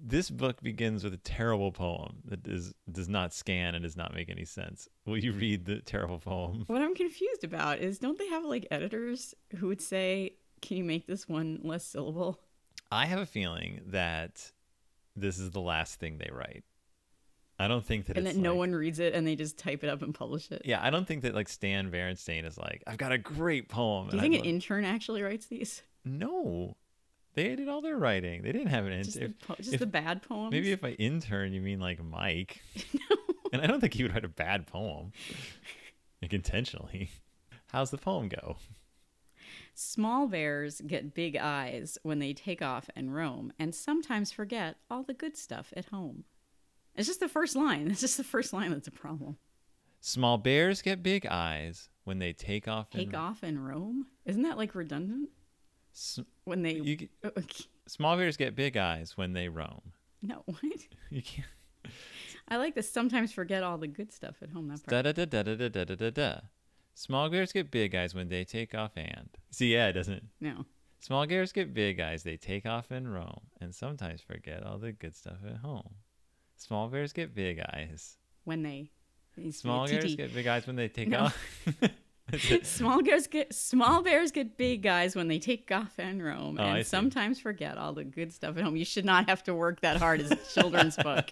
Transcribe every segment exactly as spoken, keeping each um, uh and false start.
This book begins with a terrible poem that is does not scan and does not make any sense. Will you read the terrible poem? What I'm confused about is, don't they have like editors who would say, can you make this one less syllable? I have a feeling that this is the last thing they write. I don't think that and it's that no like, one reads it and they just type it up and publish it. Yeah, I don't think that like Stan Berenstain is like, I've got a great poem. Do you and think I'd an love- intern actually writes these? No. They did all their writing. They didn't have an Just, intern. the, po- just if- the bad poems? Maybe if I intern, you mean like Mike. And I don't think he would write a bad poem. Like intentionally. How's the poem go? Small bears get big eyes when they take off and roam, and sometimes forget all the good stuff at home. It's just the first line. It's just the first line that's a problem. Small bears get big eyes when they take off Take and off and roam? Isn't that like redundant? S- When they... you, get- Oh, okay. small bears get big eyes when they roam. No, what? You can't. I like this. Sometimes forget all the good stuff at home. That part. Da da da da da da da da da. Small bears get big eyes when they take off and. See, yeah, it doesn't. No. Small bears get big eyes, they take off and roam, and sometimes forget all the good stuff at home. Small bears get big eyes. When they... Small bears get big eyes when they take No. off. That's it. Small bears get small bears get big eyes when they take off and roam, Oh, I and see. sometimes forget all the good stuff at home. You should not have to work that hard as a children's book.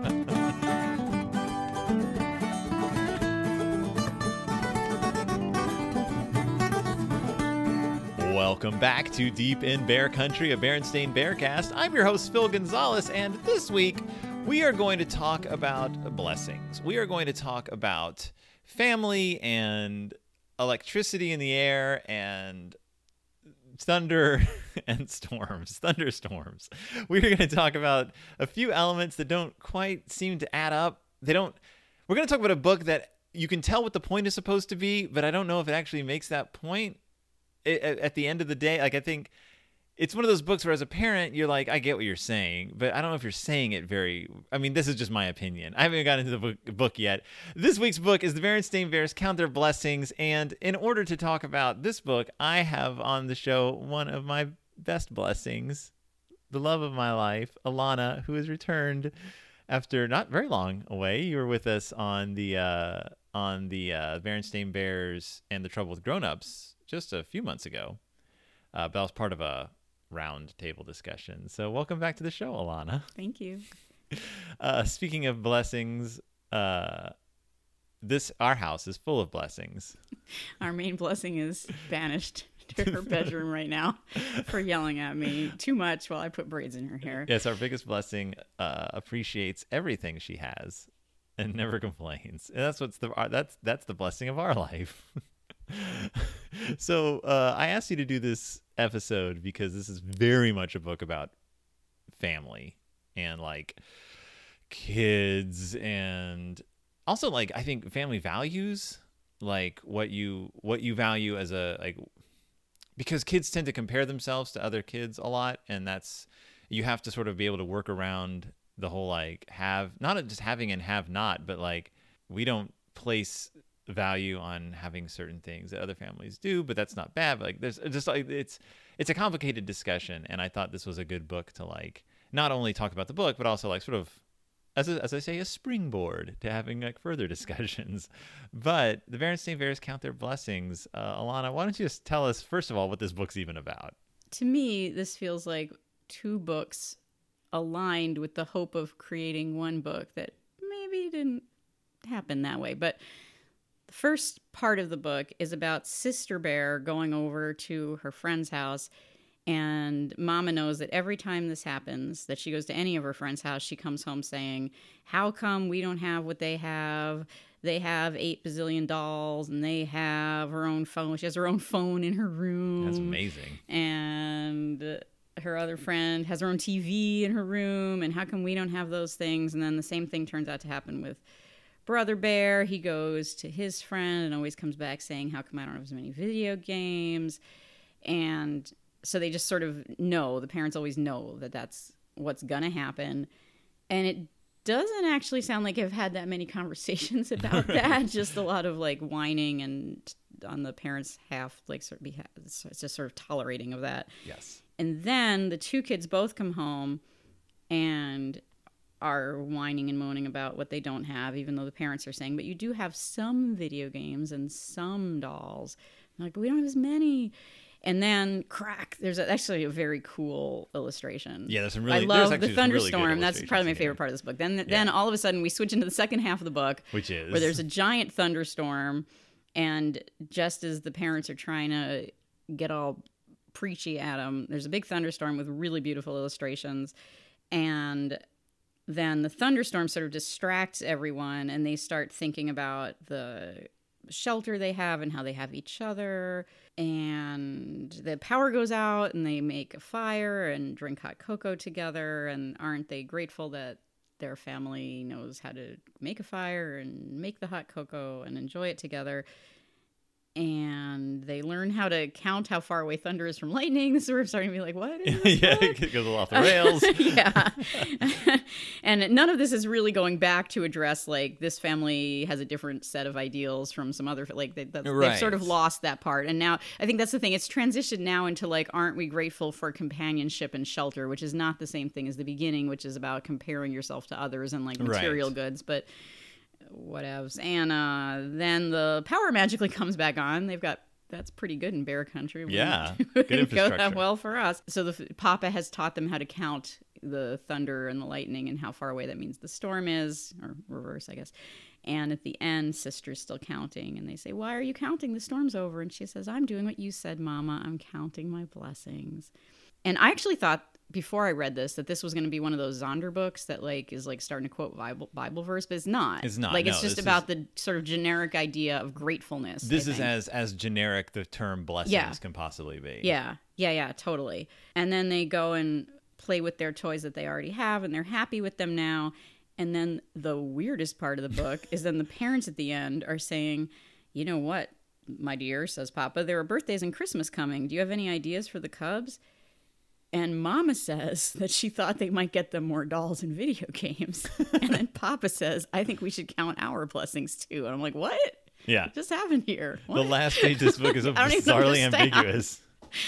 Welcome back to Deep in Bear Country, a Berenstain Bearcast. I'm your host, Phil Gonzalez, and this week we are going to talk about blessings. We are going to talk about family and electricity in the air and thunder and storms, thunderstorms. We're going to talk about a few elements that don't quite seem to add up. They don't. We're going to talk about a book that you can tell what the point is supposed to be, but I don't know if it actually makes that point. It, at the end of the day, like I think it's one of those books where as a parent, you're like, I get what you're saying, but I don't know if you're saying it very, I mean, this is just my opinion. I haven't gotten into the book, book yet. This week's book is The Berenstain Bears Count Their Blessings. And in order to talk about this book, I have on the show one of my best blessings, the love of my life, Alana, who has returned after not very long away. You were with us on the, uh, on the uh, Berenstain Bears and the Trouble with Grown-Ups just a few months ago. Uh, but I was part of a round table discussion. So welcome back to the show, Alana. Thank you. Uh, speaking of blessings, uh, this our house is full of blessings. Our main blessing is banished to her bedroom right now for yelling at me too much while I put braids in her hair. Yes, our biggest blessing uh, appreciates everything she has and never complains. And that's what's the that's that's the blessing of our life. So uh, I asked you to do this episode because this is very much a book about family and like kids and also like I think family values, like what you what you value as a like because kids tend to compare themselves to other kids a lot, and that's you have to sort of be able to work around the whole like have not just having and have not, but like we don't place value on having certain things that other families do, but that's not bad. But like there's just like it's it's a complicated discussion, and I thought this was a good book to like not only talk about the book, but also like sort of as a, as I say, a springboard to having like further discussions. But the Berenstain Bears Count Their Blessings. Uh, Alana, why don't you just tell us first of all what this book's even about? To me, this feels like two books aligned with the hope of creating one book that maybe didn't happen that way. But the first part of the book is about Sister Bear going over to her friend's house, and Mama knows that every time this happens, that she goes to any of her friend's house, she comes home saying, how come we don't have what they have? They have eight bazillion dolls, and they have her own phone. She has her own phone in her room. That's amazing. And her other friend has her own T V in her room, and how come we don't have those things? And then the same thing turns out to happen with Brother Bear. He goes to his friend and always comes back saying, how come I don't have as many video games? And so they just sort of know, the parents always know that that's what's going to happen. And it doesn't actually sound like I've had that many conversations about that. Just a lot of like whining and on the parents' half, like sort of be, it's just sort of tolerating of that. Yes. And then the two kids both come home, and are whining and moaning about what they don't have, even though the parents are saying, but you do have some video games and some dolls. They're like, but we don't have as many. And then crack, there's a, actually a very cool illustration. Yeah, there's some really. I love there's the actually some really good thunderstorm. That's probably my illustrations in favorite here. part of this book. Then, Yeah. then all of a sudden we switch into the second half of the book, Which is where there's a giant thunderstorm, and just as the parents are trying to get all preachy at them, there's a big thunderstorm with really beautiful illustrations, and then the thunderstorm sort of distracts everyone, and they start thinking about the shelter they have and how they have each other, and the power goes out and they make a fire and drink hot cocoa together, and aren't they grateful that their family knows how to make a fire and make the hot cocoa and enjoy it together. And they learn how to count how far away thunder is from lightning. This is where I'm starting to be like, what is this yeah, book? it goes off the rails. Yeah. And none of this is really going back to address, like, this family has a different set of ideals from some other, like, they, that's, Right. they've sort of lost that part. And now, I think that's the thing. It's transitioned now into, like, aren't we grateful for companionship and shelter, which is not the same thing as the beginning, which is about comparing yourself to others and, like, material Right. goods. But whatevs. And uh, then the power magically comes back on. They've got, that's pretty good in Bear Country. Yeah, It good didn't go that infrastructure. well for us. So the Papa has taught them how to count the thunder and the lightning and how far away that means the storm is, or reverse, I guess. And at the end, Sister's still counting, and they say, why are you counting? The storm's over. And she says, I'm doing what you said, Mama. I'm counting my blessings. And I actually thought before I read this that this was going to be one of those Zonder books that, like, is like starting to quote Bible Bible verse, but it's not. It's not, Like, no, it's just this about is- the sort of generic idea of gratefulness. This I is think. as as generic the term blessings Yeah. can possibly be. Yeah, yeah, yeah, totally. And then they go and play with their toys that they already have, and they're happy with them now. And then the weirdest part of the book is then the parents at the end are saying, you know what, my dear, says Papa, there are birthdays and Christmas coming. Do you have any ideas for the Cubs? And Mama says that she thought they might get them more dolls and video games. And then Papa says, I think we should count our blessings too. And I'm like, what? Yeah. What just happened here? The What? last page of this book is so I don't even bizarrely understand. ambiguous.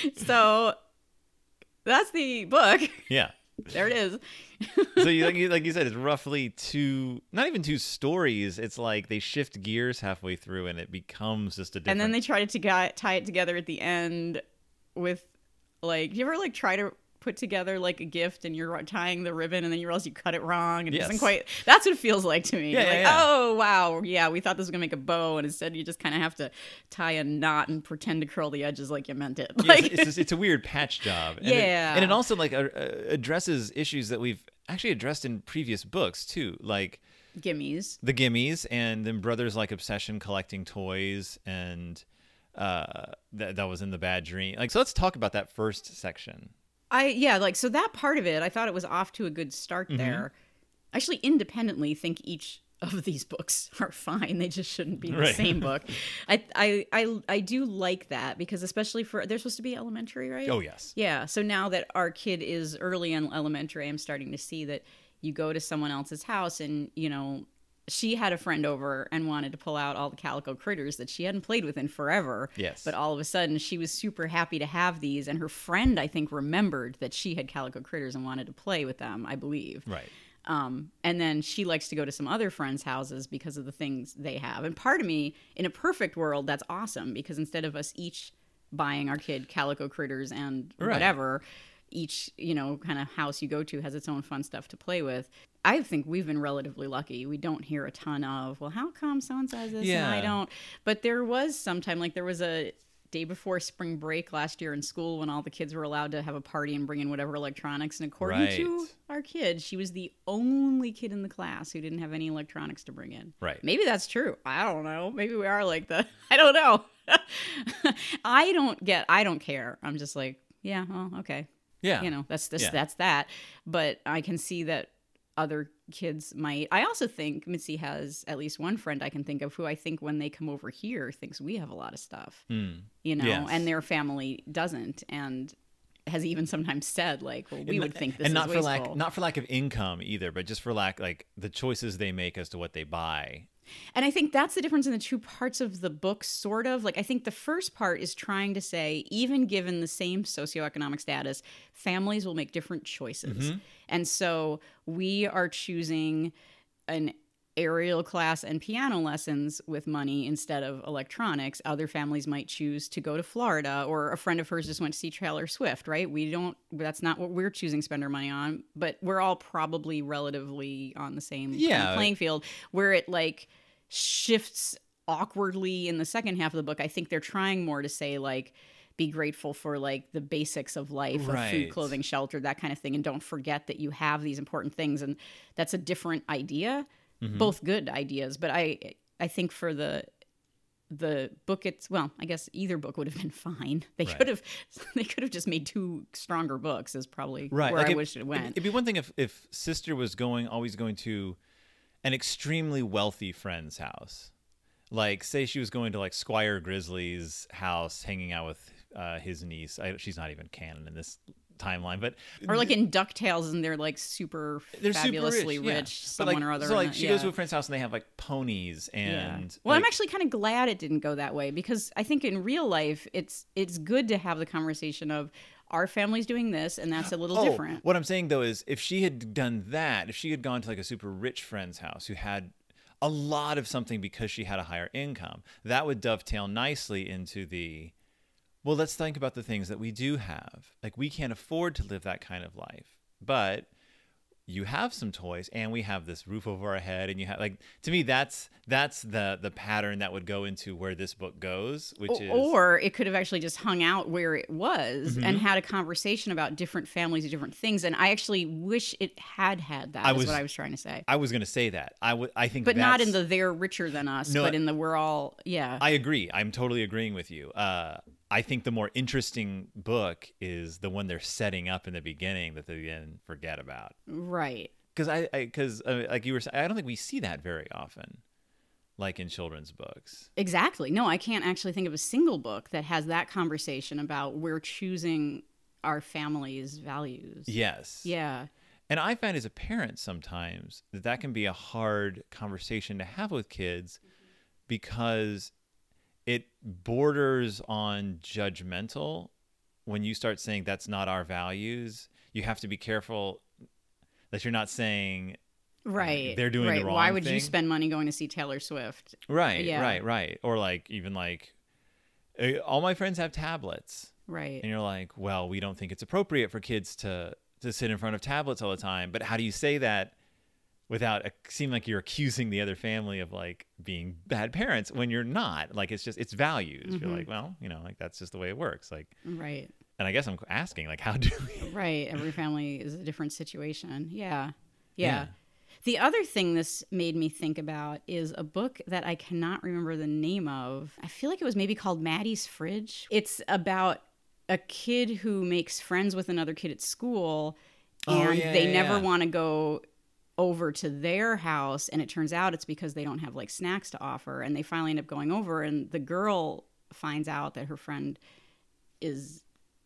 So that's the book. Yeah. There it is. So you, like, you like you said, it's roughly two, not even two stories. It's like they shift gears halfway through, and it becomes just a different. And then they try to t- tie it together at the end with, like, do you ever, like, try to put together, like, a gift and you're tying the ribbon and then you realize you cut it wrong and it Yes. doesn't quite, that's what it feels like to me. Yeah, You're yeah, like, yeah. oh, wow, yeah, we thought this was going to make a bow, and instead you just kind of have to tie a knot and pretend to curl the edges like you meant it. Yeah, Like, it's, it's, just- it's a weird patch job. And Yeah. It, and it also, like, uh, uh, addresses issues that we've actually addressed in previous books, too. Like gimmies. the Gimmies and then Brothers Like Obsession collecting toys, and uh, that, that was in The Bad Dream. Like, so let's talk about that first section. I yeah, like, so that part of it, I thought it was off to a good start Mm-hmm. there. I actually independently think each of these books are fine. They just shouldn't be the Right. same book. I, I I I do like that, because especially for, they're supposed to be elementary, right? Oh, yes. Yeah. So now that our kid is early in elementary, I'm starting to see that you go to someone else's house and, you know, she had a friend over and wanted to pull out all the Calico Critters that she hadn't played with in forever. Yes. But all of a sudden, she was super happy to have these. And her friend, I think, remembered that she had Calico Critters and wanted to play with them, I believe. Right. Um, and then she likes to go to some other friends' houses because of the things they have. And part of me, in a perfect world, that's awesome, because instead of us each buying our kid Calico Critters and Right. whatever, each, you know, kind of house you go to has its own fun stuff to play with. I think we've been relatively lucky. We don't hear a ton of, well, how come so-and-so has this and I Yeah. don't? But there was sometime, like there was a day before spring break last year in school when all the kids were allowed to have a party and bring in whatever electronics. And according to Right. our kid, she was the only kid in the class who didn't have any electronics to bring in. Right. Maybe that's true. I don't know. Maybe we are like the, I don't know. I don't get, I don't care. I'm just like, yeah, well, okay. Yeah. You know, that's this, Yeah. that's that. But I can see that other kids might. I also think Mitzi has at least one friend I can think of who I think when they come over here thinks we have a lot of stuff, Mm. you know, Yes. and their family doesn't, and has even sometimes said, like, well, we And would not- think this and is not for wasteful. lack not for lack of income either, but just for lack, like, the choices they make as to what they buy. And I think that's the difference in the two parts of the book, sort of. Like, I think the first part is trying to say, even given the same socioeconomic status, families will make different choices. Mm-hmm. And so we are choosing an aerial class and piano lessons with money instead of electronics. Other families might choose to go to Florida, or a friend of hers just went to see Taylor Swift, right? We don't, that's not what we're choosing to spend our money on, but we're all probably relatively on the same Yeah. kind of playing field. Where it like shifts awkwardly in the second half of the book, I think they're trying more to say like, be grateful for like the basics of life, Right. of food, clothing, shelter, that kind of thing. And don't forget that you have these important things. And that's a different idea. Mm-hmm. Both good ideas, but I I think for the the book, it's well, I guess either book would have been fine. They Right. could have they could have just made two stronger books. Is probably Right. where Like I if- wish it went. It'd be one thing if, if sister was going, always going to an extremely wealthy friend's house. Like, say she was going to like Squire Grizzly's house, hanging out with uh, his niece. I, she's not even canon in this timeline, but Or like in DuckTales, and they're like super they're super fabulously rich, yeah. rich, But, someone like, or other. So like and- she goes yeah. to a friend's house and they have like ponies Yeah. and Well, I'm like- actually kind of glad it didn't go that way, because I think in real life it's it's good to have the conversation of our family's doing this and that's a little Oh, different. What I'm saying though is if she had done that, if she had gone to like a super rich friend's house who had a lot of something because she had a higher income, that would dovetail nicely into the, well, let's think about the things that we do have. Like, we can't afford to live that kind of life, but you have some toys and we have this roof over our head, and you have like, to me, that's that's the the pattern that would go into where this book goes, which O- is Or it could have actually just hung out where it was Mm-hmm. and had a conversation about different families and different things. And I actually wish it had had that. I Is was- what I was trying to say. I was going to say that. I would I think But not in that's- the they're richer than us, No, but in the we're all, yeah. I agree. I'm totally agreeing with you. Uh, I think the more interesting book is the one they're setting up in the beginning that they then forget about. right. Because I, because uh, like you were saying, I don't think we see that very often, like in children's books. Exactly. No, I can't actually think of a single book that has that conversation about we're choosing our family's values. Yes. Yeah. And I find as a parent sometimes that that can be a hard conversation to have with kids because it borders on judgmental. When you start saying that's not our values, you have to be careful that you're not saying Right. they're doing the right. wrong Why would thing. you spend money going to see Taylor Swift? right, Yeah. right, right. Or like even like uh, all my friends have tablets. Right. And you're like, well, we don't think it's appropriate for kids to to sit in front of tablets all the time. But how do you say that without uh, seem like you're accusing the other family of like being bad parents when you're not? Like, it's just, it's values. Mm-hmm. You're like, well, you know, like that's just the way it works. Like, Right. and I guess I'm asking, like, how do we? Right. Every family is a different situation. Yeah. Yeah. Yeah. The other thing this made me think about is a book that I cannot remember the name of. I feel like it was maybe called Maddie's Fridge. It's about a kid who makes friends with another kid at school, Oh, and yeah, they yeah, never yeah. want to go over to their house, and it turns out it's because they don't have like snacks to offer, and they finally end up going over, and the girl finds out that her friend is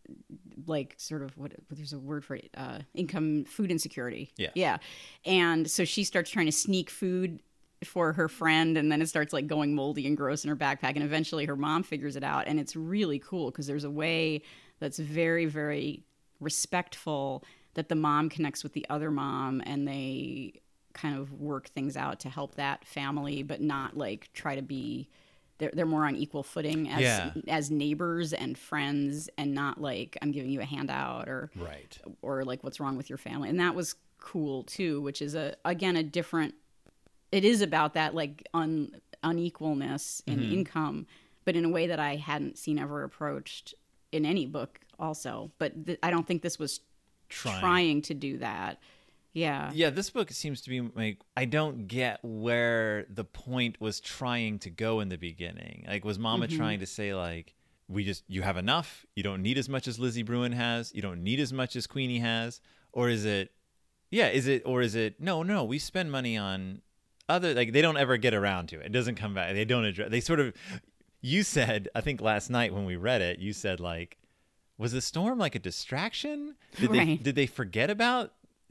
like sort of what there's a word for it, uh income food insecurity. Yeah. Yeah. And so she starts trying to sneak food for her friend, and then it starts like going moldy and gross in her backpack, and eventually her mom figures it out, and it's really cool because there's a way that's very, very respectful that the mom connects with the other mom, and they kind of work things out to help that family, but not like try to be they're, they're more on equal footing as Yeah. as neighbors and friends, and not like I'm giving you a handout or Right. or like what's wrong with your family. And that was cool too, which is a again a different it is about that like un, unequalness in Mm-hmm. income, but in a way that I hadn't seen ever approached in any book also. But th- I don't think this was Trying. trying to do that. Yeah. Yeah, this book seems to be like, I don't get where the point was trying to go in the beginning. Like, was Mama Mm-hmm. trying to say like, we just, you have enough, you don't need as much as Lizzie Bruin has, you don't need as much as Queenie has? Or is it, yeah, is it, or is it, no, no, we spend money on other, like, they don't ever get around to it. It doesn't come back. They don't address, they sort of, you said, I think last night when we read it, you said like, was the storm like a distraction? Did they Right. did they forget about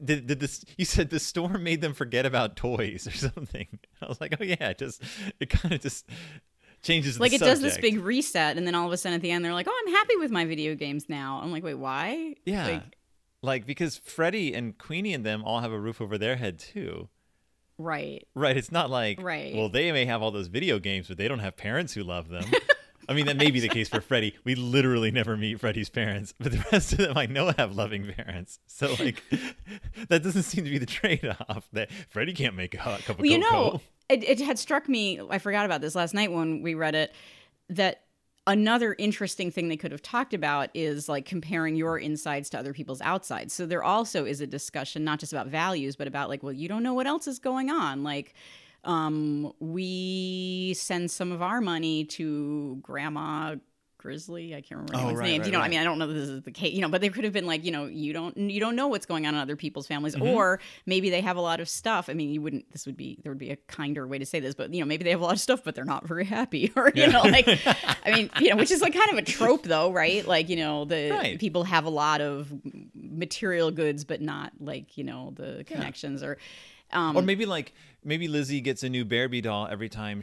did, did this, you said the storm made them forget about toys or something. I was like, oh yeah, it just, it kind of just changes the Like it subject. does this big reset, and then all of a sudden at the end they're like, oh, I'm happy with my video games now. I'm like, wait, why? Yeah. Like, like because Freddie and Queenie and them all have a roof over their head too. right. Right. It's not like, Right. well, they may have all those video games, but they don't have parents who love them. I mean, that may be the case for Freddie. We literally never meet Freddie's parents, but the rest of them I know have loving parents. So, like, that doesn't seem to be the trade-off. That Freddie can't make a hot cup of Well, you cocoa. know, it, it had struck me, I forgot about this last night when we read it, that another interesting thing they could have talked about is like comparing your insides to other people's outsides. So there also is a discussion, not just about values, but about like, well, you don't know what else is going on. Like, um, we send some of our money to Grandma Grizzly. I can't remember Oh, anyone's right, names. right, you know, right. I mean, I don't know that this is the case, you know, but they could have been like, you know, you don't, you don't know what's going on in other people's families, Mm-hmm. or maybe they have a lot of stuff. I mean, you wouldn't, this would be, there would be a kinder way to say this, but you know, maybe they have a lot of stuff, but they're not very happy, or, you Yeah. know, like, I mean, you know, which is like kind of a trope though, right? Like, you know, the Right. people have a lot of material goods, but not like, you know, the connections or, um, Or maybe like maybe Lizzie gets a new Barbie doll every time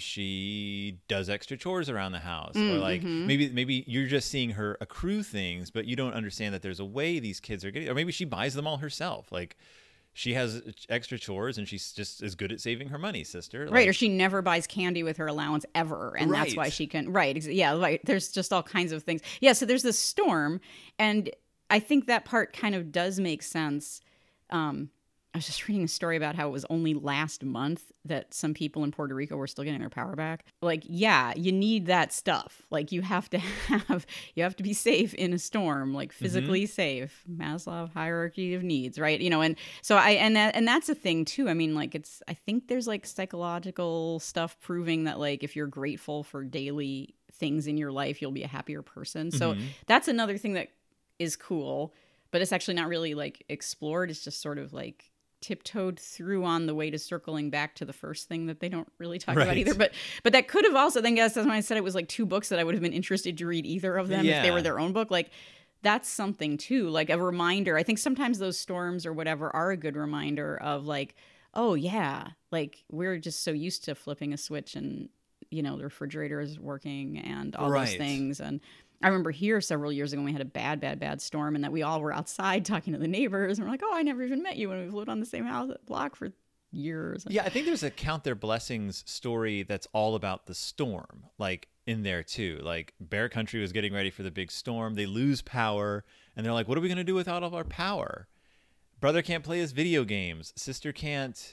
she does extra chores around the house. Mm, Or like mm-hmm. maybe maybe you're just seeing her accrue things, but you don't understand that there's a way these kids are getting. Or maybe she buys them all herself. Like she has extra chores and she's just as good at saving her money, sister. right, Like, or she never buys candy with her allowance ever, and that's why Right. she can. Right, ex- yeah, right. There's just all kinds of things. Yeah, so there's this storm, and I think that part kind of does make sense. Um, I was just reading a story about how it was only last month that some people in Puerto Rico were still getting their power back. Like, yeah, you need that stuff. Like, you have to have, you have to be safe in a storm, like physically safe. Maslow hierarchy of needs, right? You know, and so I, and that, and that's a thing too. I mean, like, it's, I think there's like psychological stuff proving that, like, if you're grateful for daily things in your life, you'll be a happier person. So that's another thing that is cool, but it's actually not really like explored. It's just sort of like tiptoed through on the way to circling back to the first thing that they don't really talk about Right. either. But but that could have also, then guess that's when I said it was like two books that I would have been interested to read either of them if they Yeah. were their own book. Like that's something too, like a reminder. I think sometimes those storms or whatever are a good reminder of like, oh yeah, like we're just so used to flipping a switch and you know the refrigerator is working and all those Right. things. And I remember here several years ago when we had a bad, bad, bad storm and that we all were outside talking to the neighbors and we're like, oh, I never even met you when we've lived on the same house block for years. Yeah, I think there's a Count Their Blessings story that's all about the storm, like in there too. Like Bear Country was getting ready for the big storm. They lose power and they're like, what are we going to do without all of our power? Brother can't play his video games. Sister can't.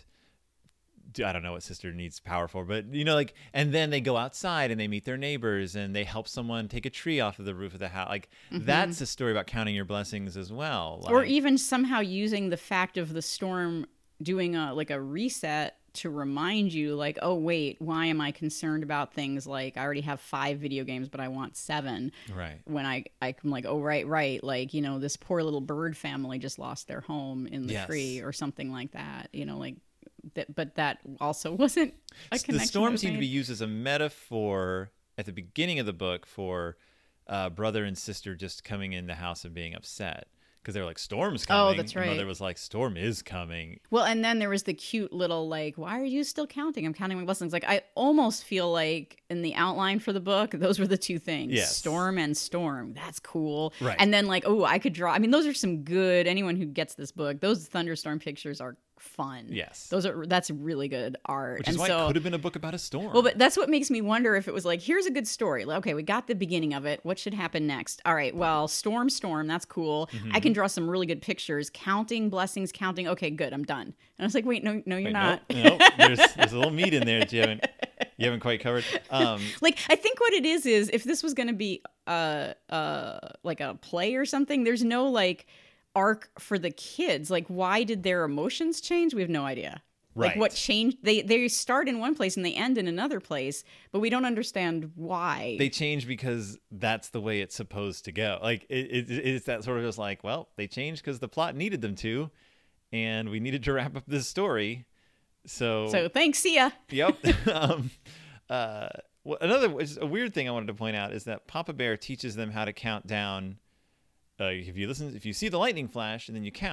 I don't know what sister needs power for, but you know, like, and then they go outside and they meet their neighbors and they help someone take a tree off of the roof of the house. Like that's a story about counting your blessings as well. Like, Or even somehow using the fact of the storm doing a like a reset to remind you like, oh wait, why am I concerned about things like I already have five video games but I want seven. right. When I I'm like, oh right, right, like, you know, this poor little bird family just lost their home in the Yes. tree or something like that. You know, like that, but that also wasn't a connection. The that storm was seemed to be made. used as a metaphor at the beginning of the book for uh, brother and sister just coming in the house and being upset because they were like, storm's coming. Oh, that's And mother right. was like, storm is coming. Well, and then there was the cute little like, why are you still counting? I'm counting my blessings. Like I almost feel like in the outline for the book, those were the two things. Yes. Storm and storm. That's cool. Right. And then like, oh, I could draw. I mean, those are some good, anyone who gets this book, those thunderstorm pictures are fun. Yes. Those are, that's really good art. Which and is why so, it could have been a book about a storm. well, but that's what makes me wonder if it was like, here's a good story. Like, okay, we got the beginning of it. What should happen next? All right, well, storm, storm, that's cool. Mm-hmm. I can draw some really good pictures. Counting, blessings, counting. Okay, good, I'm done. And I was like, wait, no, no, you're Wait, not. Nope, nope. There's, there's a little meat in there that you haven't, you haven't quite covered. Um, Like, I think what it is is if this was going to be uh uh like a play or something, there's no like arc for the kids. Like, why did their emotions change? We have no idea. Like Right. what changed? They they start in one place and they end in another place, but we don't understand why. they change because that's the way it's supposed to go. Like it, it, it's that sort of just like, well, they changed because the plot needed them to, and we needed to wrap up this story. So, so thanks, see ya. yep. um, uh, well, another which is a weird thing I wanted to point out is that Papa Bear teaches them how to count down. Uh, if you listen, if you see the lightning flash and then you count,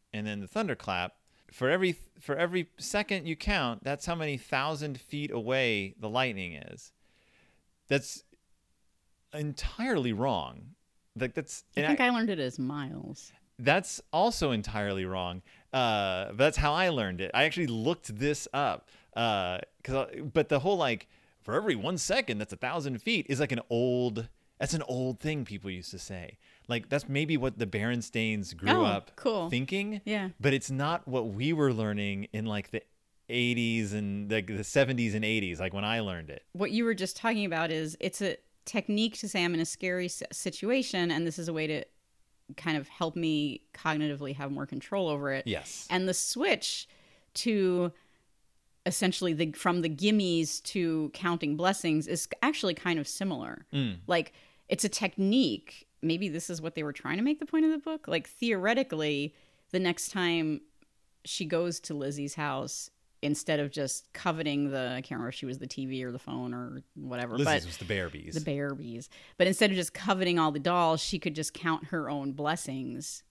and then the thunderclap. For every for every second you count, that's how many thousand feet away the lightning is. That's entirely wrong. Like that's. I think I, I learned it as miles. That's also entirely wrong. Uh, but that's how I learned it. I actually looked this up. Uh, cause I, but the whole like for every one second that's a thousand feet is like an old. That's an old thing people used to say. Like that's maybe what the Berenstains grew oh, up cool. thinking. Yeah. But it's not what we were learning in like the eighties and like the seventies and eighties, like when I learned it. What you were just talking about is it's a technique to say I'm in a scary situation, and this is a way to kind of help me cognitively have more control over it. Yes. And the switch to essentially the from the gimmies to counting blessings is actually kind of similar. Mm. Like it's a technique. Maybe this is what they were trying to make the point of the book. Like theoretically, the next time she goes to Lizzie's house, instead of just coveting the, I can't remember if she was the T V or the phone or whatever. Lizzie's but was the Bearbees. The Bearbees. But instead of just coveting all the dolls, she could just count her own blessings.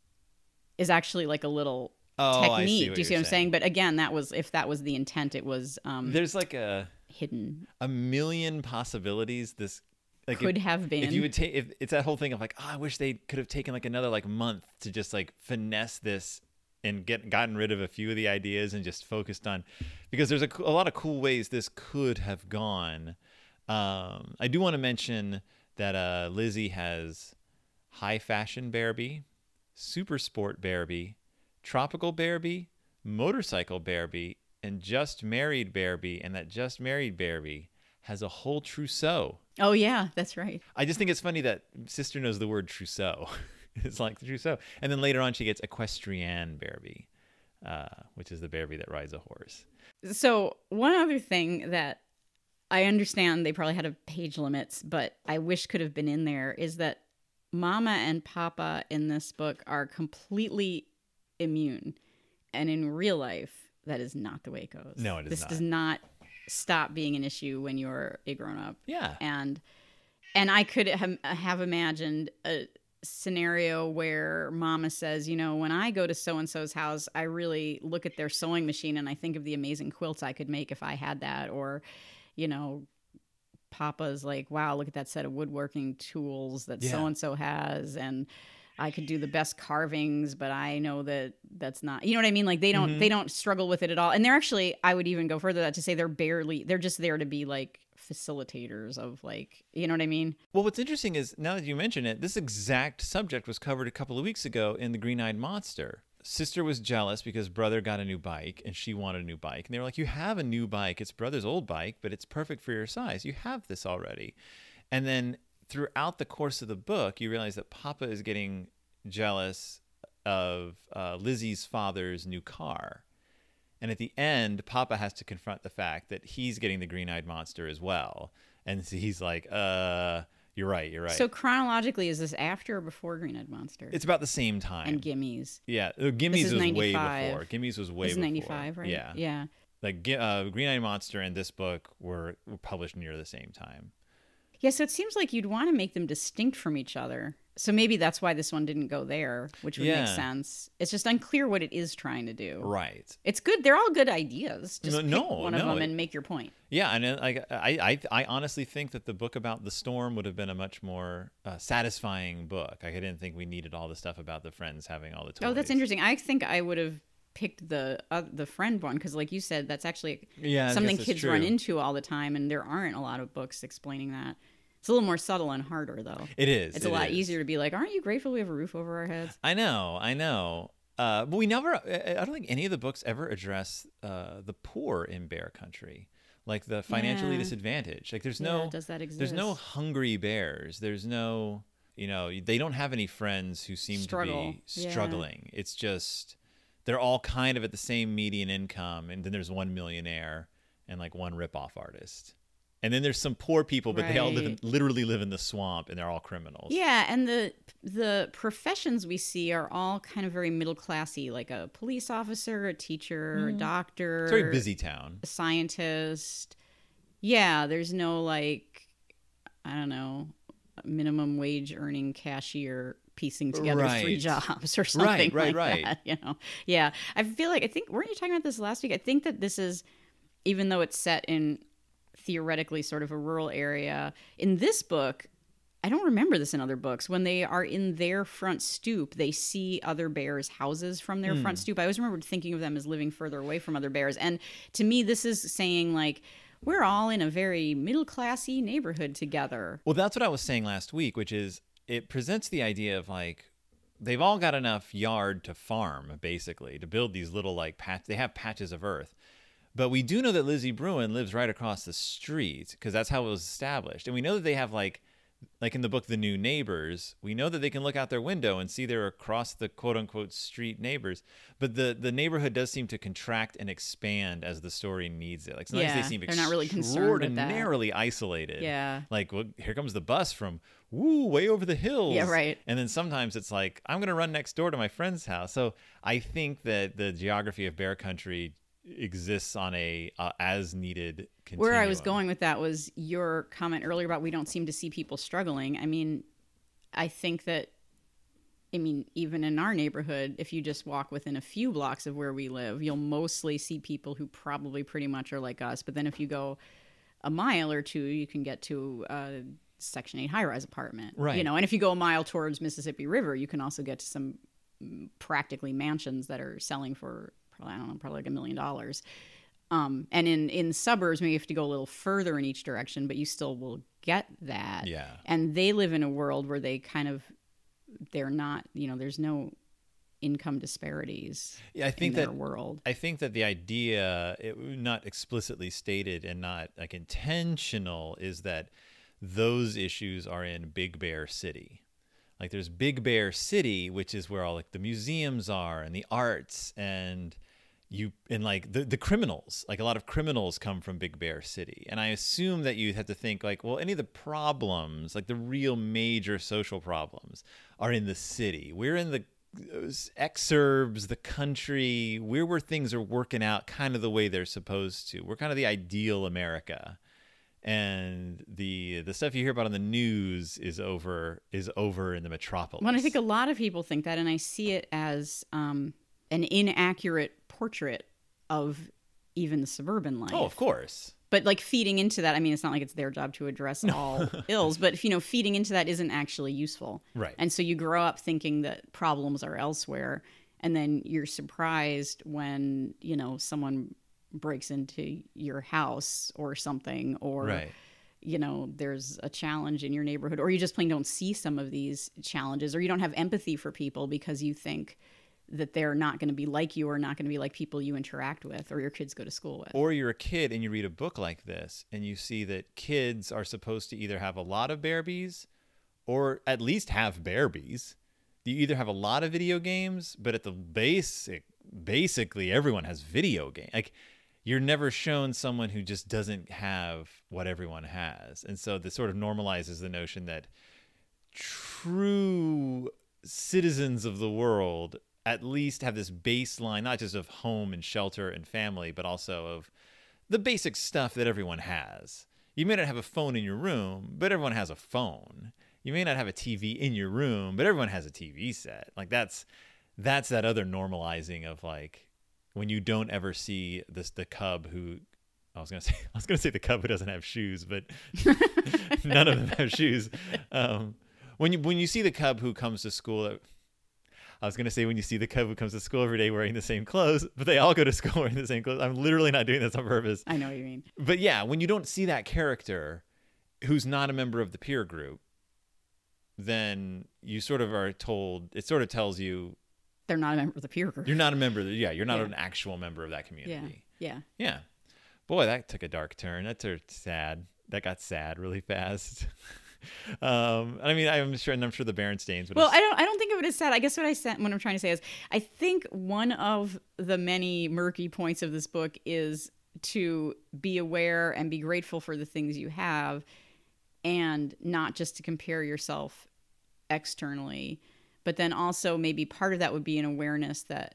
Is actually like a little oh, technique. I see what Do you see you're what I'm saying? saying? But again, that was if that was the intent, it was um, There's like a hidden. a million possibilities. This like Could if, have been. If you would take, if it's that whole thing of like, oh, I wish they could have taken like another like month to just like finesse this and get gotten rid of a few of the ideas and just focused on, because there's a, a lot of cool ways this could have gone. Um, I do want to mention that uh, Lizzie has high fashion Bearbie, super sport Bearbie, tropical Bearbie, motorcycle Bearbie, and just married Bearbie, and that just married Bearbie has a whole trousseau. Oh yeah, that's right. I just think it's funny that sister knows the word trousseau. It's like the trousseau. And then later on she gets equestrian Bearbie, uh, which is the Bearbie that rides a horse. So one other thing that I understand they probably had a page limits, but I wish could have been in there is that Mama and Papa in this book are completely immune. And in real life, that is not the way it goes. No, it is this not. This does not stop being an issue when you're a grown-up. Yeah. And and I could have, have imagined a scenario where Mama says, you know, when I go to so-and-so's house, I really look at their sewing machine and I think of the amazing quilts I could make if I had that. Or, you know, Papa's like, wow, look at that set of woodworking tools that Yeah. so-and-so has. And I could do the best carvings, but I know that that's not, you know what I mean? Like they don't, Mhm. they don't struggle with it at all. And they're actually, I would even go further than that to say they're barely, they're just there to be like facilitators of like, you know what I mean? Well, what's interesting is now that you mention it, this exact subject was covered a couple of weeks ago in The Green-Eyed Monster. Sister was jealous because brother got a new bike and she wanted a new bike. And they were like, you have a new bike. It's brother's old bike, but it's perfect for your size. You have this already. And then throughout the course of the book, you realize that Papa is getting jealous of uh, Lizzie's father's new car. And at the end, Papa has to confront the fact that he's getting the green-eyed monster as well. And so he's like, uh, you're right, you're right. So chronologically, is this after or before Green-Eyed Monster? It's about the same time. And Gimmies. Yeah, uh, Gimmies is was way ninety-five. before. Gimmies was way This is before. ninety-five, right? Yeah. Yeah. Like Gi- uh, Green-Eyed Monster and this book were, were published near the same time. Yeah, so it seems like you'd want to make them distinct from each other. So maybe that's why this one didn't go there, which would Yeah. make sense. It's just unclear what it is trying to do. Right. It's good. They're all good ideas. Just No, pick no, one of no, them it- and make your point. Yeah, and uh, like I, I, I honestly think that the book about the storm would have been a much more uh, satisfying book. Like, I didn't think we needed all the stuff about the friends having all the toys. Oh, that's interesting. I think I would have picked the uh, the friend one because, like you said, that's actually Yeah, I something guess that's kids run true. into all the time, and there aren't a lot of books explaining that. It's a little more subtle and harder, though. It is. It's a it lot is. easier to be like, aren't you grateful we have a roof over our heads? I know, I know. Uh, but we never, I I don't think any of the books ever address uh, the poor in Bear Country, like the financially Yeah. disadvantaged. Like there's Yeah, no, does that exist? there's no hungry bears. There's no, you know, they don't have any friends who seem Struggle. to be Yeah. struggling. It's just, they're all kind of at the same median income. And then there's one millionaire and like one ripoff artist. And then there's some poor people, but they all live in, Right. literally live in the swamp, and they're all criminals. Yeah, and the the professions we see are all kind of very middle classy, like a police officer, a teacher, a doctor, It's a very busy town. a scientist. Yeah, there's no like, I don't know, minimum wage earning cashier piecing together Right. three jobs or something Right, right, like right. that. You know, yeah. I feel like I think weren't you talking about this last week? I think that this is, even though it's set in theoretically sort of a rural area, in this book, I don't remember this in other books. When they are in their front stoop, they see other bears' houses from their Mm. front stoop. I always remember thinking of them as living further away from other bears. And to me, this is saying like, we're all in a very middle-classy neighborhood together. Well, that's what I was saying last week, which is it presents the idea of like they've all got enough yard to farm, basically, to build these little like patch. They have patches of earth. But we do know that Lizzie Bruin lives right across the street because that's how it was established. And we know that they have like, like in the book, The New Neighbors, we know that they can look out their window and see they're across the quote unquote street neighbors. But the, the neighborhood does seem to contract and expand as the story needs it. Like sometimes Yeah, they seem they're not really concerned with that. extraordinarily isolated. Yeah. Like, well, here comes the bus from woo, way over the hills. Yeah, right. And then sometimes it's like, I'm going to run next door to my friend's house. So I think that the geography of bear country exists on a uh, as needed continuum. Where I was going with that was your comment earlier about we don't seem to see people struggling. I mean, I think that, I mean, even in our neighborhood, if you just walk within a few blocks of where we live, you'll mostly see people who probably pretty much are like us. But then if you go a mile or two, you can get to a Section eight high-rise apartment. Right. You know, and if you go a mile towards Mississippi River, you can also get to some practically mansions that are selling for, I don't know, probably like a million dollars. Um, and in, in suburbs, maybe you have to go a little further in each direction, but you still will get that. Yeah. And they live in a world where they kind of, they're not, you know, there's no income disparities Yeah, I think in their that world. I think that the idea, it, not explicitly stated and not like intentional, is that those issues are in Big Bear City. Like there's Big Bear City, which is where all like the museums are and the arts and you and like the, the criminals, like a lot of criminals come from Big Bear City. And I assume that you have to think like, well, any of the problems, like the real major social problems are in the city. We're in the exurbs, the country, we're where things are working out kind of the way they're supposed to. We're kind of the ideal America. And the the stuff you hear about on the news is over is over in the metropolis. Well, I think a lot of people think that, and I see it as um, an inaccurate portrait of even the suburban life. Oh, of course. But like feeding into that, I mean, it's not like it's their job to address all ills, but you know, feeding into that isn't actually useful. Right. And so you grow up thinking that problems are elsewhere, and then you're surprised when, you know, someone breaks into your house or something, or Right. you know, there's a challenge in your neighborhood, or you just plain don't see some of these challenges, or you don't have empathy for people because you think that they're not going to be like you or not going to be like people you interact with or your kids go to school with. Or you're a kid and you read a book like this and you see that kids are supposed to either have a lot of bearbies or at least have bearbies. You either have a lot of video games, but at the basic, basically everyone has video game. Like you're never shown someone who just doesn't have what everyone has. And so this sort of normalizes the notion that true citizens of the world at least have this baseline, not just of home and shelter and family, but also of the basic stuff that everyone has. You may not have a phone in your room, but everyone has a phone. You may not have a T V in your room, but everyone has a T V set. Like that's that's that other normalizing of like when you don't ever see this the cub who I was gonna say I was gonna say the cub who doesn't have shoes, but none of them have shoes. Um, when you when you see the cub who comes to school. I was going to say when you see the cub who comes to school every day wearing the same clothes, but they all go to school wearing the same clothes. I'm literally not doing this on purpose. I know what you mean. But yeah, when you don't see that character who's not a member of the peer group, then you sort of are told, it sort of tells you. They're not a member of the peer group. You're not a member. Of the, yeah, you're not Yeah. an actual member of that community. Yeah. Yeah. Yeah. Boy, that took a dark turn. That turned sad. That got sad really fast. Um, I mean, I'm sure, and I'm sure the Berenstains would. Well, have... I don't. I don't think of it as sad. I guess what I said, what I'm trying to say is, I think one of the many murky points of this book is to be aware and be grateful for the things you have, and not just to compare yourself externally, but then also maybe part of that would be an awareness that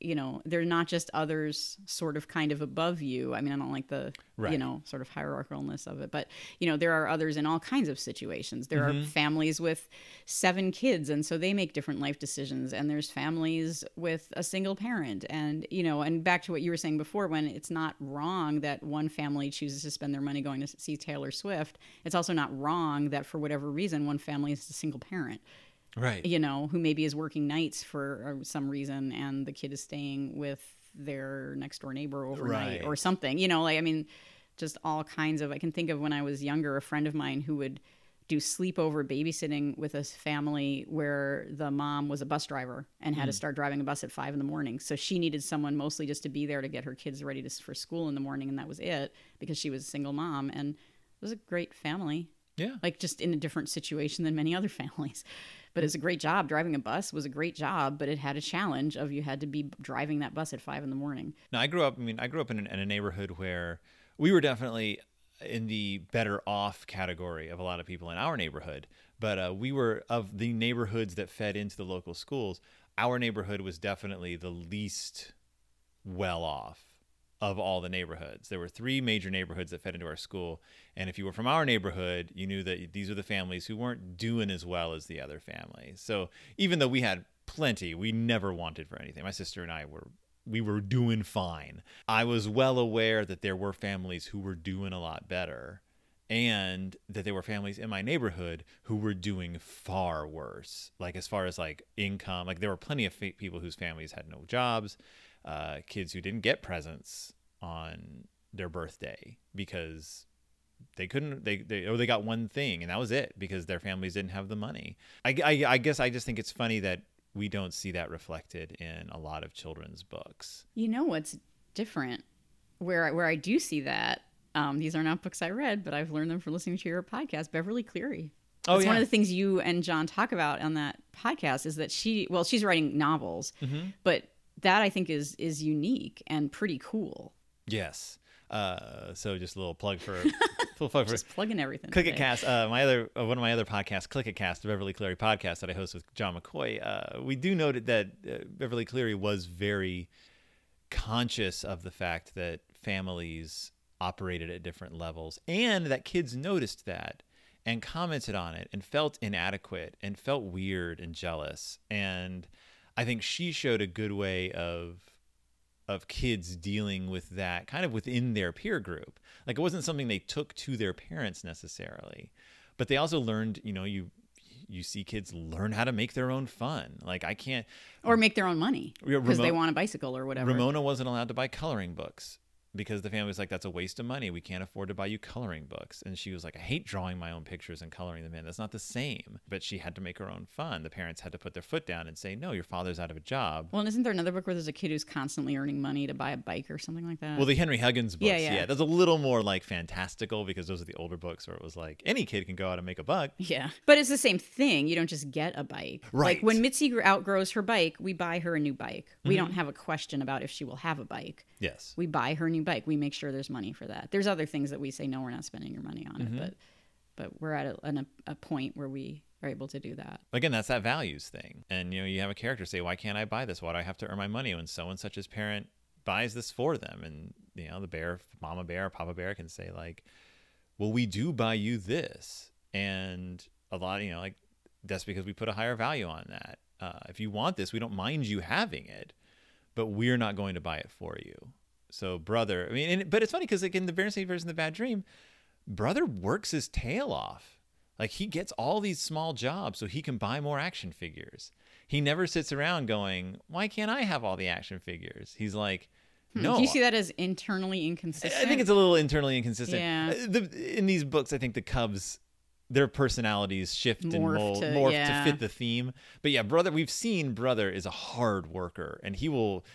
you know, they're not just others sort of kind of above you. I mean, I don't like the, Right. you know, sort of hierarchicalness of it, but, you know, there are others in all kinds of situations. There Mm-hmm. are families with seven kids, and so they make different life decisions. And there's families with a single parent. And, you know, and back to what you were saying before, when it's not wrong that one family chooses to spend their money going to see Taylor Swift, it's also not wrong that for whatever reason, one family is a single parent. Right. You know, who maybe is working nights for some reason, and the kid is staying with their next door neighbor overnight Right. or something. You know, like, I mean, just all kinds of, I can think of when I was younger, a friend of mine who would do sleepover babysitting with a family where the mom was a bus driver and had Mm. to start driving a bus at five in the morning. So she needed someone mostly just to be there to get her kids ready to, for school in the morning. And that was it, because she was a single mom. And it was a great family. Yeah. Like, just in a different situation than many other families. But it's a great job. Driving a bus was a great job, but it had a challenge of you had to be driving that bus at five in the morning. Now, I grew up, I mean, I grew up in, an, in a neighborhood where we were definitely in the better off category of a lot of people in our neighborhood. But uh, we were, of the neighborhoods that fed into the local schools, our neighborhood was definitely the least well off of all the neighborhoods. There were three major neighborhoods that fed into our school. And if you were from our neighborhood, you knew that these were the families who weren't doing as well as the other families. So even though we had plenty, we never wanted for anything. My sister and I were, we were doing fine. I was well aware that there were families who were doing a lot better, and that there were families in my neighborhood who were doing far worse. Like, as far as like income, like there were plenty of fa- people whose families had no jobs. Uh, kids who didn't get presents on their birthday because they couldn't, they, they, or they got one thing and that was it because their families didn't have the money. I, I, I guess I just think it's funny that we don't see that reflected in a lot of children's books. You know what's different? Where I, where I do see that, um, these are not books I read, but I've learned them from listening to your podcast, Beverly Cleary. Oh, That's yeah. one of the things you and John talk about on that podcast is that she, well, she's writing novels, Mm-hmm. but that I think is is unique and pretty cool. Yes. Uh, so just a little plug for, little plug for Just plugging everything. Click It today. Cast. Uh, my other uh, one of my other podcasts, Click It Cast, the Beverly Cleary podcast that I host with John McCoy. Uh, we do note that uh, Beverly Cleary was very conscious of the fact that families operated at different levels, and that kids noticed that and commented on it and felt inadequate and felt weird and jealous. And I think she showed a good way of of kids dealing with that kind of within their peer group. Like, it wasn't something they took to their parents necessarily, but they also learned, you know, you you see kids learn how to make their own fun. Like, I can't, Or make their own money Yeah, because they Ramo- want a bicycle or whatever. Ramona wasn't allowed to buy coloring books because the family was like, that's a waste of money. We can't afford to buy you coloring books. And she was like, I hate drawing my own pictures and coloring them in. That's not the same. But she had to make her own fun. The parents had to put their foot down and say, no, your father's out of a job. Well, and isn't there another book where there's a kid who's constantly earning money to buy a bike or something like that? Well, the Henry Huggins books, Yeah, yeah, yeah. that's a little more like fantastical because those are the older books where it was like any kid can go out and make a buck. Yeah. But it's the same thing. You don't just get a bike. Right. Like, when Mitzi gr- outgrows her bike, we buy her a new bike. We Mm-hmm. don't have a question about if she will have a bike. Yes. We buy her a new bike. We make sure there's money for that. There's other things that we say, no, we're not spending your money on Mm-hmm. it. But but we're at a, an, a, a point where we are able to do that. Again, that's that values thing. And, you know, you have a character say, why can't I buy this? Why do I have to earn my money when so and such as parent buys this for them? And, you know, the bear, mama bear, papa bear can say, like, well, we do buy you this. And a lot, you know, like, that's because we put a higher value on that. Uh, if you want this, we don't mind you having it, but we're not going to buy it for you. So brother, I mean, and, but it's funny because, like, in the Berenstain version of The Bad Dream, brother works his tail off. Like, he gets all these small jobs so he can buy more action figures. He never sits around going, why can't I have all the action figures? He's like, no. Hmm. Do you see that as internally inconsistent? I think it's a little internally inconsistent. Yeah. Uh, The, in these books, I think the Cubs, their personalities shift and Morph mold, to- morph yeah. to fit the theme. But yeah, brother, we've seen brother is a hard worker, and he will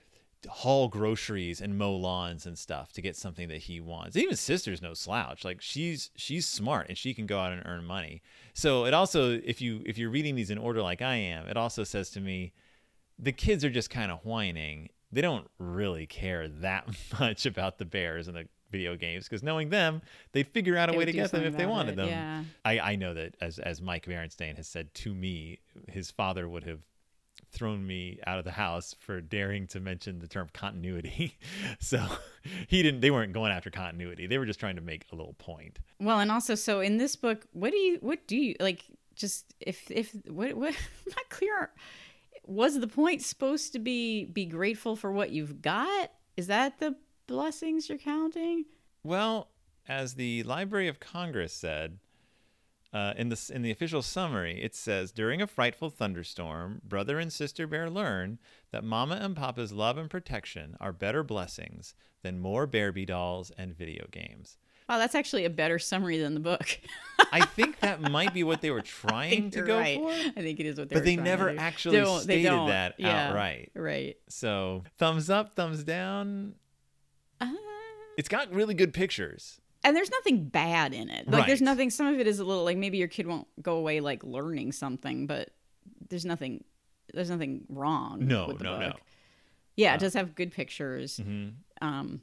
haul groceries and mow lawns and stuff to get something that he wants. Even sister's no slouch. Like, she's she's smart and she can go out and earn money. So it also, if you if you're reading these in order like I am, it also says to me, the kids are just kind of whining. They don't really care that much about the bears and the video games, because knowing them, they'd figure out a They way would to do get them something if they about wanted it, them. yeah. I, I know that as as Mike Berenstain has said to me, his father would have thrown me out of the house for daring to mention the term continuity. So he didn't. They weren't going after continuity. They were just trying to make a little point. Well, and also, so in this book, what do you, what do you like? Just if if what what I'm not clear. Was the point supposed to be be grateful for what you've got? Is that the blessings you're counting? Well, as the Library of Congress said, uh, in the in the official summary, it says, during a frightful thunderstorm, Brother and Sister Bear learn that Mama and Papa's love and protection are better blessings than more Barbie dolls and video games. Wow, that's actually a better summary than the book. I think that might be what they were trying to go right. for. I think it is what they but were they trying never to do. actually Don't- they stated don't. that Yeah, outright. Right. So thumbs up, thumbs down. Uh, It's got really good pictures. and there's nothing bad in it. Like there's Right. nothing, some of it is a little like maybe your kid won't go away like learning something, but there's nothing there's nothing wrong No, with the no, book. no. Yeah, Uh, it does have good pictures. hmm Um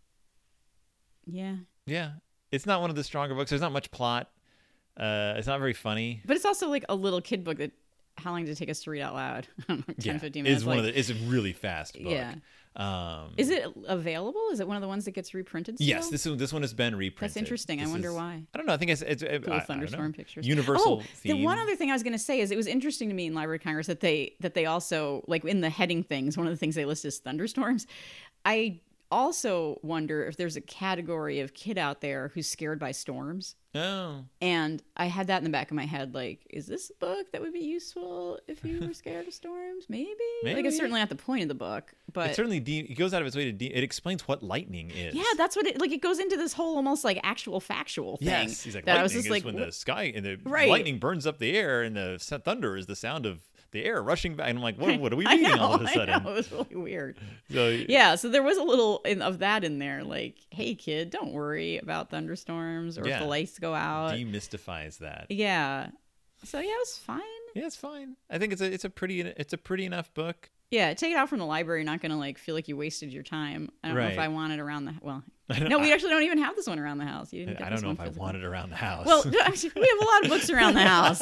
Yeah. Yeah. It's not one of the stronger books. There's not much plot. Uh, it's not very funny. But it's also like a little kid book that how long did it take us to read out loud? I don't know, ten, fifteen minutes. It's one like- of the, it's a really fast book. Yeah. Um, Is it available? Is it one of the ones that gets reprinted still? Yes, this one, this one has been reprinted. That's interesting. I This wonder is- why. I don't know. I think it's it's it, Cool I- I don't thunderstorm know. pictures. Universal Oh, theme. the one other thing I was going to say is it was interesting to me in Library of Congress that they that they also like in the heading things. One of the things they list is thunderstorms. I also wonder if there's a category of kid out there who's scared by storms. Oh, And I had that in the back of my head, like, is this a book that would be useful if you were scared of storms? Maybe. Like, Maybe. it's certainly not the point of the book, but it certainly de- it goes out of its way to de- it explains what lightning is. yeah, that's what it like. It goes into this whole almost like actual factual thing. Yes, he's like that lightning I was just is like, when "What?" the sky and the Right. lightning burns up the air, and the s- thunder is the sound of the air rushing back. And I'm like, what, what are we I reading know, all of a I sudden? know, it was really weird. So, Yeah, so there was a little in, of that in there, like, hey kid, don't worry about thunderstorms or Yeah. if the lights go out. demystifies that. Yeah. So yeah, it was fine. Yeah, it's fine. I think it's a it's a pretty it's a pretty enough book. Yeah, take it out from the library. You're not gonna like feel like you wasted your time. I don't know if Right. I want it around the well. I don't- No, we I- actually don't even have this one around the house. You didn't get I this don't know one if I physically. want it around the house. Well, actually, we have a lot of books around the house.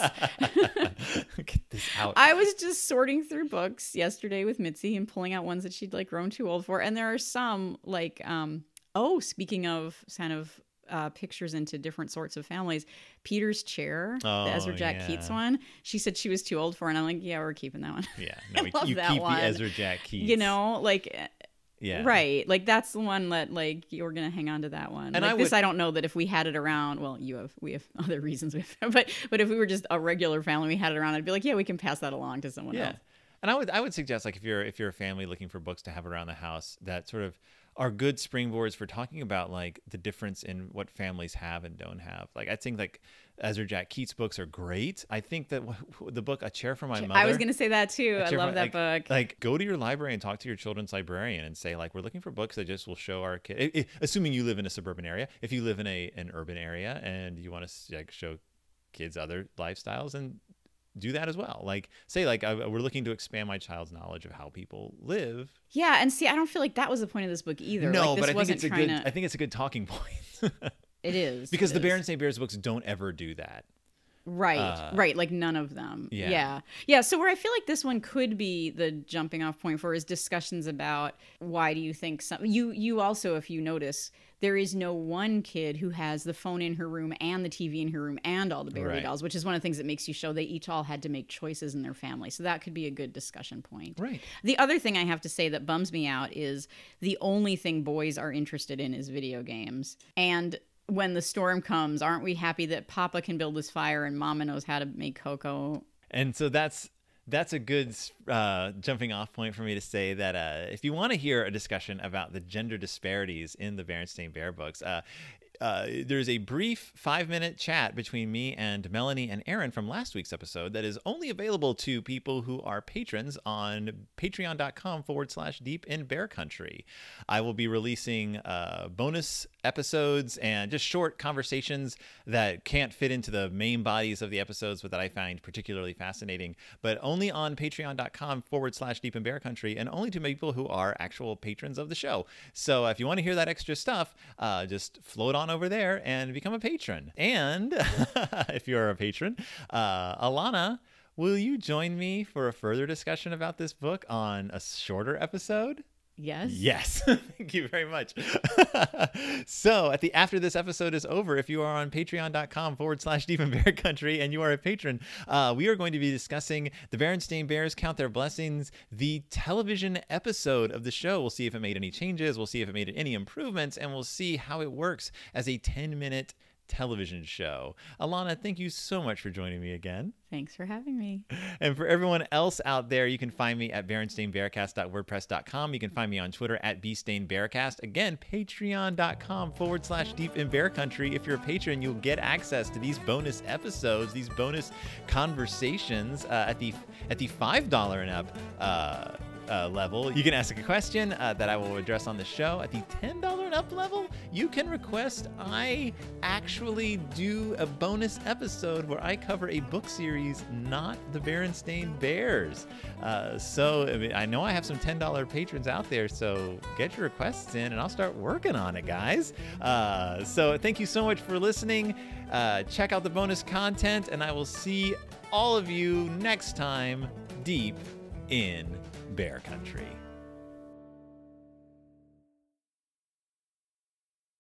Get this out. I was just sorting through books yesterday with Mitzi and pulling out ones that she'd like grown too old for. And there are some like, um, oh, speaking of kind of uh, pictures into different sorts of families, Peter's Chair, Oh, the Ezra Jack yeah. Keats one. She said she was too old for, and I'm like, yeah, we're keeping that one. Yeah, no, we, love you that keep one. the Ezra Jack Keats. You know, like. yeah, Right. Like that's the one that like you're going to hang on to that one. And like I this would- I don't know that if we had it around, well, you have we have other reasons we have, but but if we were just a regular family we had it around, I'd be like, yeah, we can pass that along to someone Yeah, else. and I would I would suggest like if you're if you're a family looking for books to have around the house that sort of are good springboards for talking about like the difference in what families have and don't have. Like I think like Ezra Jack Keats books are great. I think that w- w- the book A Chair for My Mother. I was going to say that too. A I Chair for love My- that book. Like go to your library and talk to your children's librarian and say like we're looking for books that just will show our kid. Assuming you live in a suburban area, if you live in a an urban area and you want to like show kids other lifestyles, and do that as well. Like say like I, we're looking to expand my child's knowledge of how people live. Yeah, and see, I don't feel like that was the point of this book either. No, like, this but I think wasn't it's a trying good. to. I think it's a good talking point. It is because it the is. Berenstain Bears books don't ever do that. Right, Uh, right. Like none of them. yeah. yeah. Yeah. So where I feel like this one could be the jumping off point for is discussions about why do you think some you you also, if you notice, there is no one kid who has the phone in her room and the T V in her room and all the Barbie Right. dolls, which is one of the things that makes you show they each all had to make choices in their family. So that could be a good discussion point. Right. The other thing I have to say that bums me out is the only thing boys are interested in is video games. And when the storm comes, aren't we happy that Papa can build this fire and Mama knows how to make cocoa? And so that's that's a good uh, jumping off point for me to say that uh, if you want to hear a discussion about the gender disparities in the Berenstain Bear books, uh, uh, there's a brief five-minute chat between me and Melanie and Aaron from last week's episode that is only available to people who are patrons on patreon.com forward slash deep in bear country. I will be releasing uh, bonus episodes and just short conversations that can't fit into the main bodies of the episodes, but that I find particularly fascinating, but only on patreon.com forward slash deep in bear country and only to people who are actual patrons of the show. So if you want to hear that extra stuff, uh, just float on over there and become a patron. And if you're a patron, uh, Alana will you join me for a further discussion about this book on a shorter episode? Yes. Yes. Thank you very much. So at the after this episode is over, if you are on patreon.com forward slash Deep in Bear Country and you are a patron, uh, we are going to be discussing the Berenstain Bears Count Their Blessings, the television episode of the show. We'll see if it made any changes. We'll see if it made any improvements, and we'll see how it works as a ten minute television show. Alana, thank you so much for joining me again. Thanks for having me. And for everyone else out there, you can find me at berenstain bearcast dot wordpress dot com. You can find me on Twitter at bstainbearcast. Again, patreon.com forward slash deep in bear country. If you're a patron, you'll get access to these bonus episodes, these bonus conversations uh, at the at the five dollars and up uh, Uh, level. You can ask a question uh, that I will address on the show. At the ten dollars and up level, you can request I actually do a bonus episode where I cover a book series, not the Berenstain Bears. Uh, so I, mean, I know I have some ten dollars patrons out there, so get your requests in and I'll start working on it, guys. Uh, so thank you so much for listening. Uh, check out the bonus content, and I will see all of you next time deep in Bear Country.